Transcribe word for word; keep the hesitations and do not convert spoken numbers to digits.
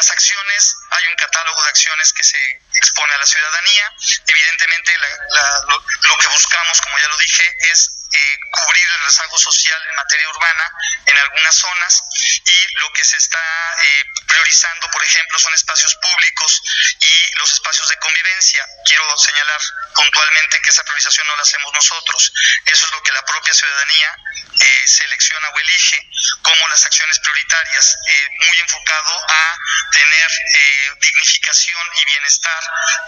las acciones, hay un catálogo de acciones que se expone a la ciudadanía. Evidentemente la, la, lo, lo que buscamos, como ya lo dije, es eh, cubrir el rezago social en materia urbana en algunas zonas, y lo que se está eh, priorizando, por ejemplo, son espacios públicos y los espacios de convivencia. Quiero señalar puntualmente que esa priorización no la hacemos nosotros, eso es lo que la propia ciudadanía eh, selecciona o elige como las acciones prioritarias, eh, muy enfocado a tener eh, dignificación y bienestar